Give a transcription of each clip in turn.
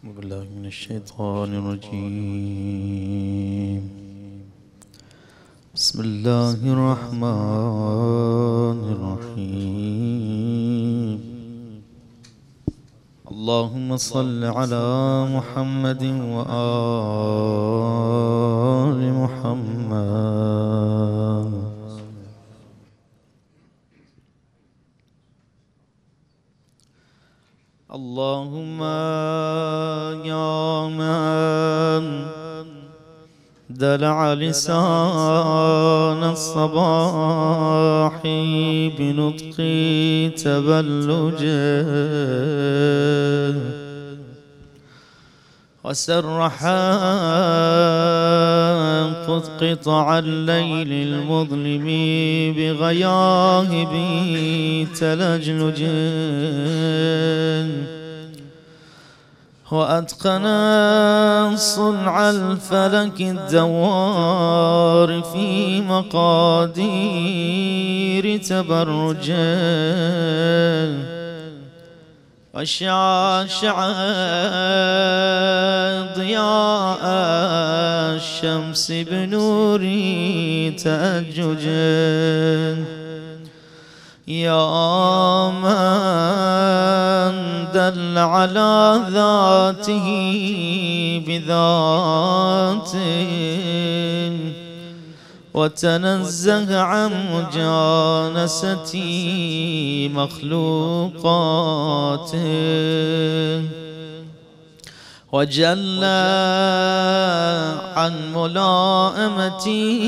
بالله من الشيطان الرجيم. بسم الله الرحمن الرحيم. اللهم صل على محمد وآل محمد. اللهم يا من دلع لسان الصباح بنطق تبلجه وسرح قطع الليل المظلم بغياهب تلجلج وأتقن صنع الفلك الدوار في مقادير تبرج وشعشع ضياء الشمس بنور تأجج يا من دل على ذاته بذاته وتنزه عن مجانسة مخلوقاته وجل عن ملائمة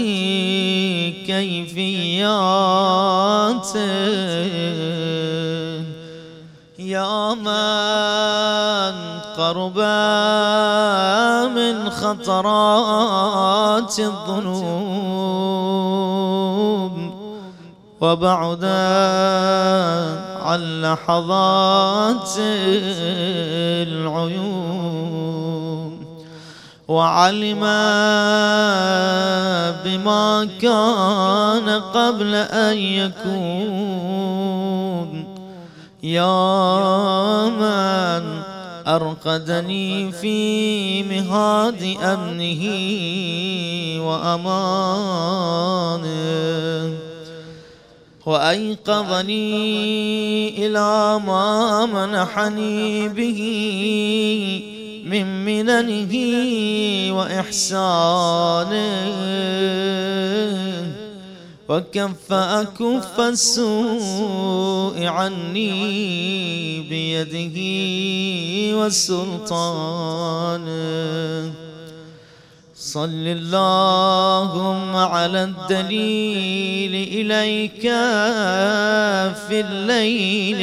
كيفياته يا من قرب من خطرات الذنوب وبعد عن لحظات العيون وعلم بما كان قبل أن يكون يا من أرقدني في مهاد أمنه وأمانه وأيقظني إلى ما منحني به من مننه وإحسانه وكف أكف السوء عني بيده وسلطانه صل اللهم على الدليل إليك في الليل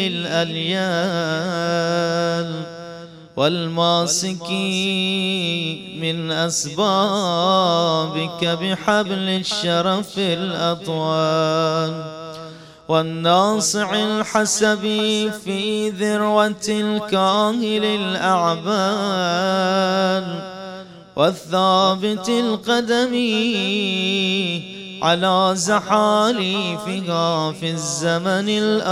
الأليال والماسك من أسبابك بحبل الشرف الأطوال والناصع الحسب في ذروة الكاهل الأعبال والثابت القدم على زحاليفها في الزمن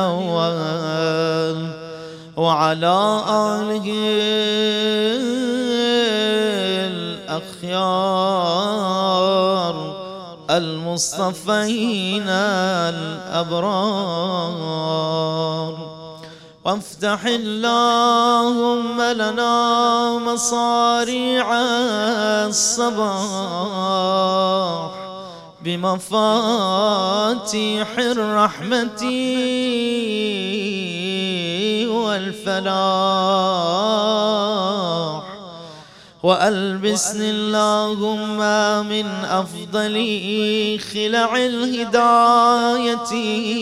الأول وعلى آله الأخيار المصطفين الأبرار وافتح اللهم لنا مصاريع الصباح بمفاتيح الرحمة والفلاح وألبسني اللهم من أفضل خلع الهداية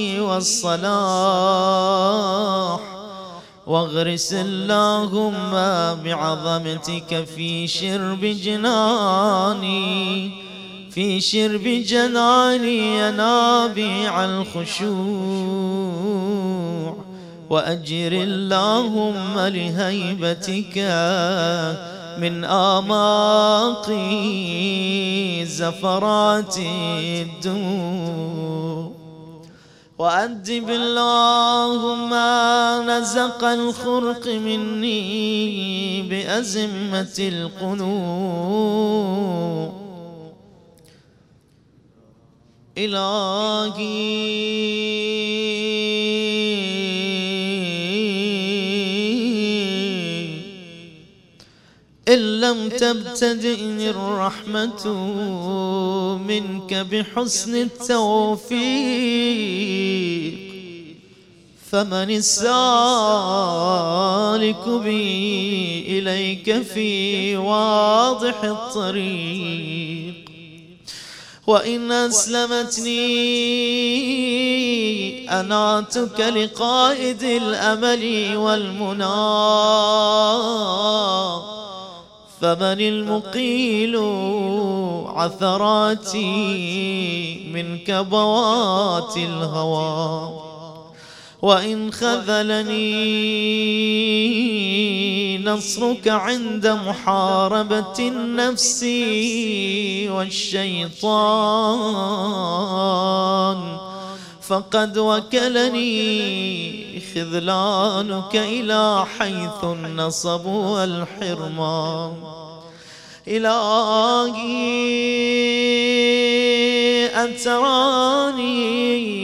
والصلاح واغرس اللهم بعظمتك في شرب جناني ينابيع الخشوع وأجر اللهم لهيبتك من آماق زفرات الدموع وأدب اللهم نزق الخرق مني بأزمة القلوب. إلهي إن لم تبتدئني الرحمة منك بحسن التوفيق، فمن السالك بي إليك في واضح الطريق. وإن أسلمتني أناتك لقائد الأمل والمنى، فمن المقيل عثراتي منك بوات الهوى. وإن خذلني نصرك عند محاربة النفس والشيطان، فقد وكلني خذلانك إلى حيث النصب والحرمان. إلهي أتراني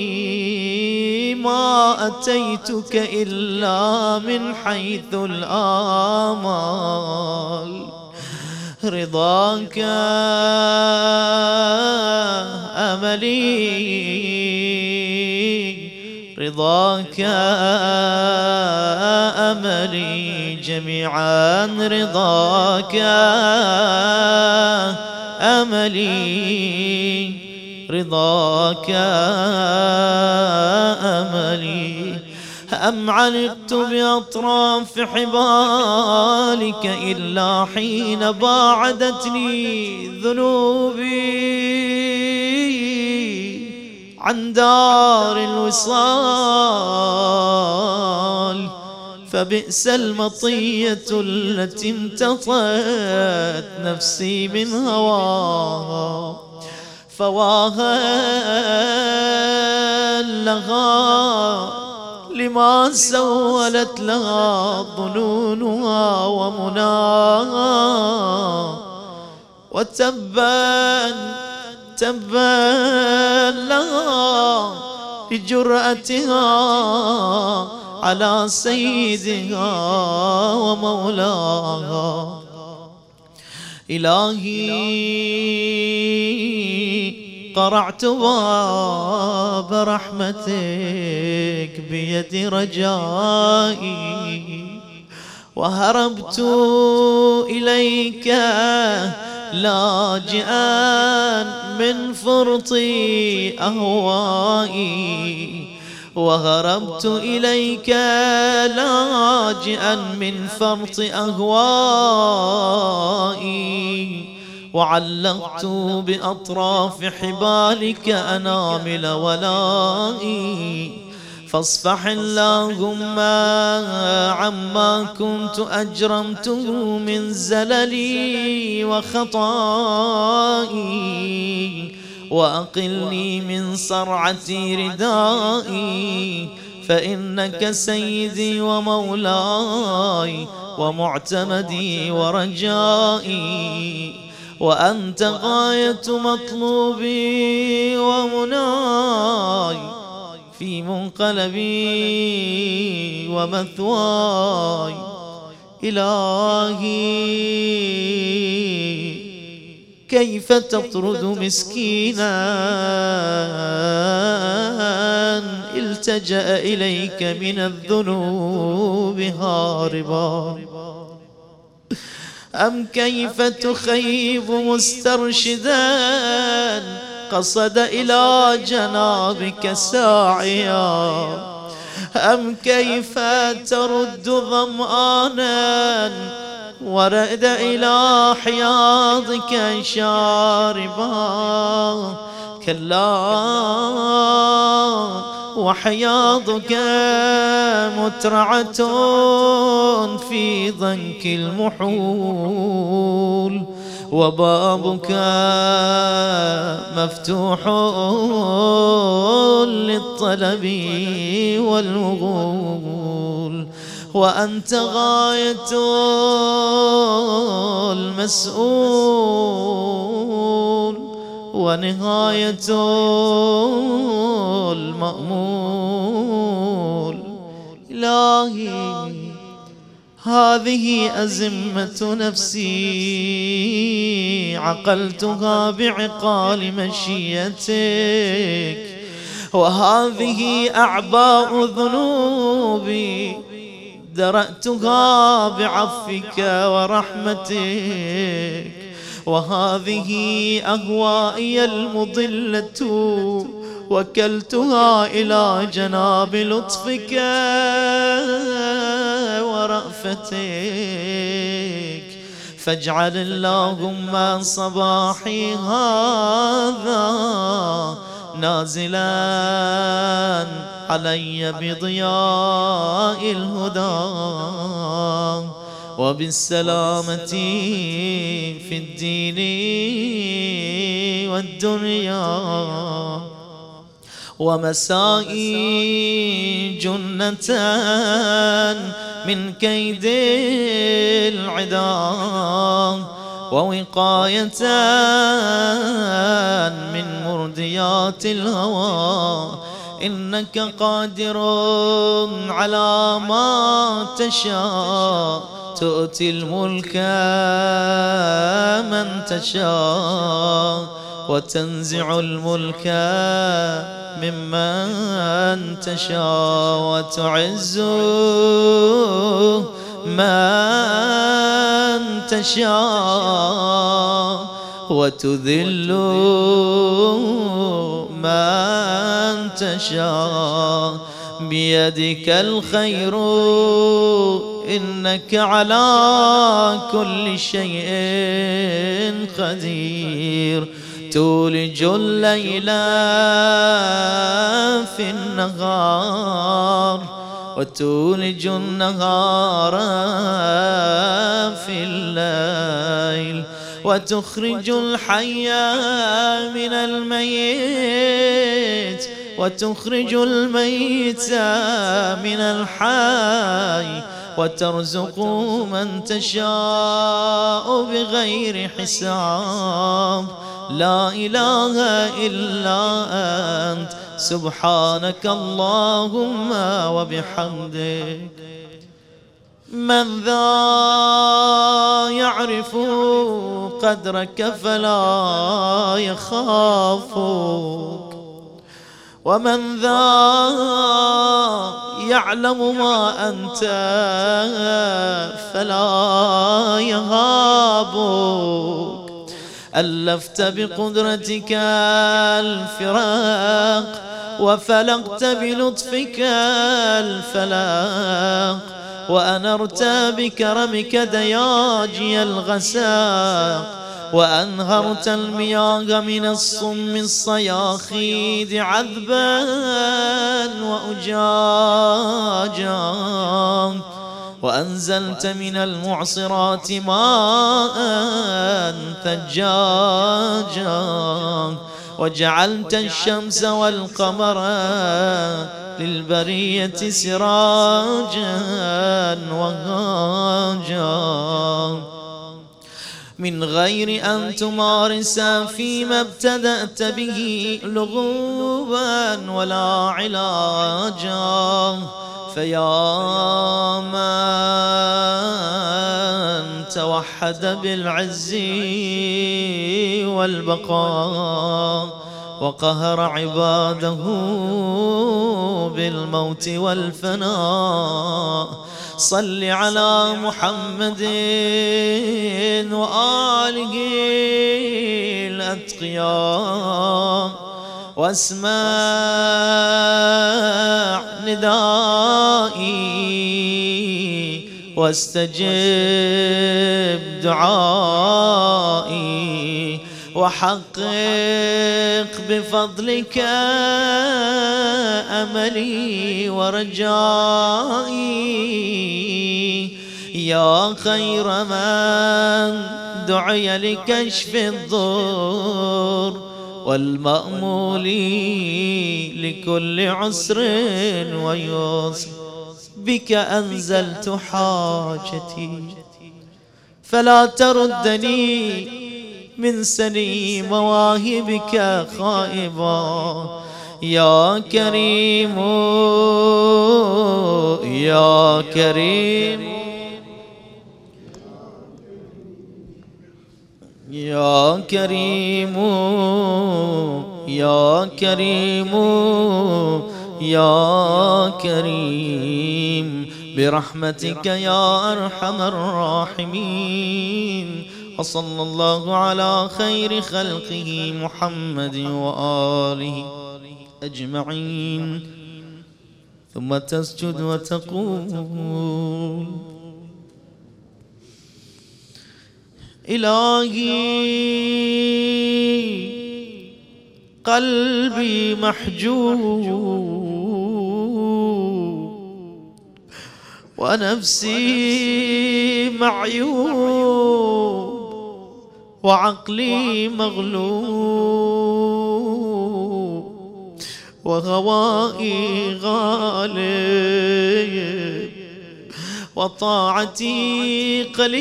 ما أتيتك إلا من حيث الآمال، رضاك أملي رضاك أملي جميعا، رضاك أملي رضاك أملي. أم علقت بأطراف حبالك إلا حين باعدتني ذنوبي عن دار الوصال، فبئس المطية التي امتطت نفسي من هواها. فواها لها لما سولت لها ظنونها ومناها، وتبا لها لجرأتها على سيدها ومولاها. إلهي قرعت باب رحمتك بيد رجائي، وهربت إليك لاجئا من فرط أهوائي، وهربت إليك لاجئا من فرط أهوائي، وعلقت بأطراف حبالك أنامل ولائي. فاصفح اللهم عما كنت أجرمته من زللي وخطائي، وأقلني من صرعة ردائي، فإنك سيدي ومولاي ومعتمدي ورجائي، وأنت غاية مطلوبي ومناي في منقلبي ومثواي. إلهي كيف تطرد مسكينا التجأ إليك من الذنوب هاربا؟ أم كيف تخيب مسترشدا قصد إلى جنابك ساعيا؟ أم كيف ترد ظمآنا ورد إلى حياضك شاربا؟ كلا وحياضك مترعة في ضنك المحول، وبابك مفتوح للطلب والوغول، وأنت غاية المسؤول ونهاية المأمول. إلهي هذه أزمة نفسي عقلتها بعقال مشيتك، وهذه أعباء ذنوبي درأتها بعفوك ورحمتك، وهذه أهوائي المضلة وكلتها إلى جناب لطفك ورأفتك، فاجعل اللهم صباحي هذا نازلا علي بضياء الهدى وبالسلامة في الدين والدنيا، ومسائي جنة من كيد العدا، ووقاية من مرديات الهوى، إنك قادر على ما تشاء، تؤتي الملك من تشاء وتنزع الملك ممن تشاء، وتعز من تشاء وتذل من تشاء، بيدك الخير إنك على كل شيء قدير، تولج الليل في النهار وتولج النهار في الليل، وتخرج الحي من الميت وتخرج الميت من الحي، وترزق من تشاء بغير حساب، لا إله إلا أنت سبحانك اللهم وبحمدك. من ذا يعرف قدرك فلا يخافك، ومن ذا يعلم ما أنت فلا يهابك، ألفت بقدرتك الفراق وفلقت بلطفك الفلاق، وأنرت بكرمك دياجي الغساق، وأنهرت المياه من الصم الصياخيد عذبا وأجاجا، وأنزلت من المعصرات ماء ثجاجا، وجعلت الشمس والقمر للبرية سراجا وهاجا، من غير أن تمارس فيما ابتدأت به لغوبا ولا علاجا، فيا من توحد بالعز والبقاء وقهر عباده بالموت والفناء، صل على محمد وآله الأتقياء، واسمع ندائي واستجب دعائي، وحقق بفضلك أملي ورجائي يا خير من دعي لكشف الضر والمأمول لكل عسر ويسر. بك أنزلت حاجتي فلا تردني من سني مواهبك خائبا يا كريم يا كريم يا كريم يا كريم يا كريم برحمتك يا أرحم الراحمين. وصلى الله على خير خلقه محمد وآله أجمعين. ثم تسجد وتقول إلهي قلبي محجوب ونفسي معيوب وعقلي مغلوب وهوائي غالب وطاعتي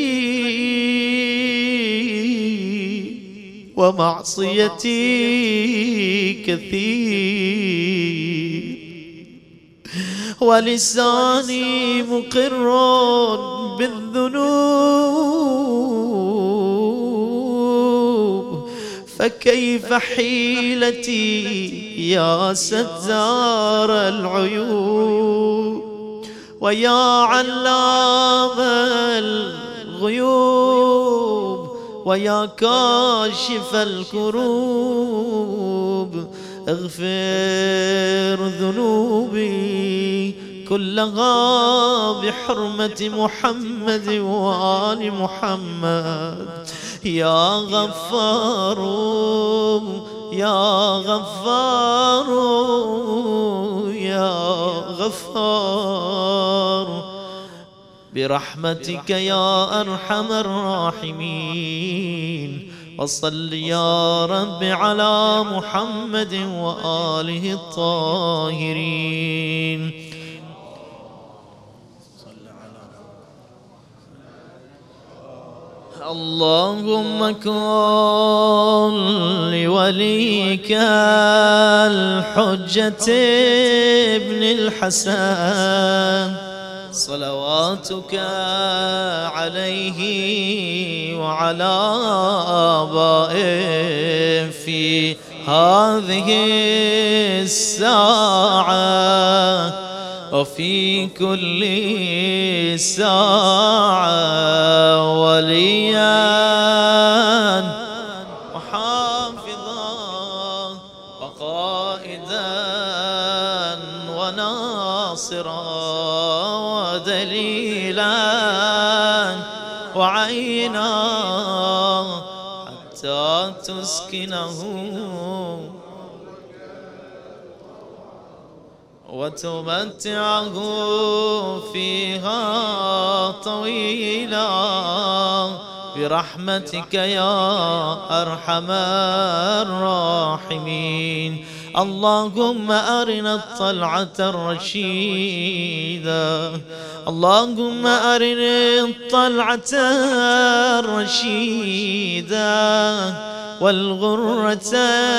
قليل ومعصيتي كثير ولساني مقر بالذنوب فكيف حيلتي يا ستار العيوب ويا علام الغيوب ويا كاشف الكروب اغفر ذنوبي كلها بحرمة محمد وآل محمد يا غفار يا غفار يا غفار برحمتك يا أرحم الراحمين. وصل يا رب على محمد وآله الطاهرين. اللهم كن لوليك الحجة ابن الحسن صلواتك عليه وعلى آبائه في هذه الساعة وفي كل ساعة وليا وحافظا وقائدا وناصرا ودليلا وعينا حتى تسكنه وتمتعه فيها طويلا برحمتك يا أرحم الراحمين. اللهم أرنا الطلعة الرشيدة اللهم أرنا الطلعة الرشيدة والغرة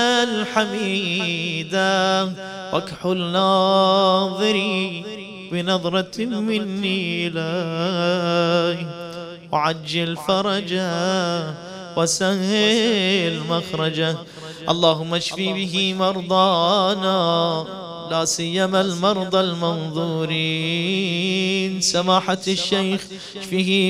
الحميدة واكحل ناظري بنظرة مني إليه وعجل فرجه وسهل مخرجه. اللهم اشفي به مرضانا لا سيما المرضى المنظورين. سماحة الشيخ اشفه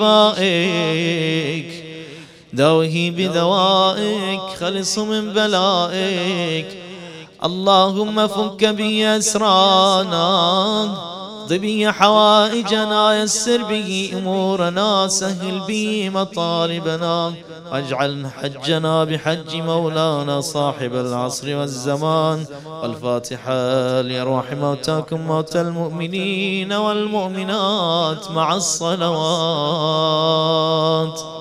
بشفائك داوه بدوائك خلصه من بلائك. اللهم فك به أسرانا اقض به حوائجنا، يسر به أمورنا، سهل به مطالبنا، واجعل حجنا بحج مولانا صاحب العصر والزمان. والفاتحة لأرواح موتاكم موتى المؤمنين والمؤمنات مع الصلوات.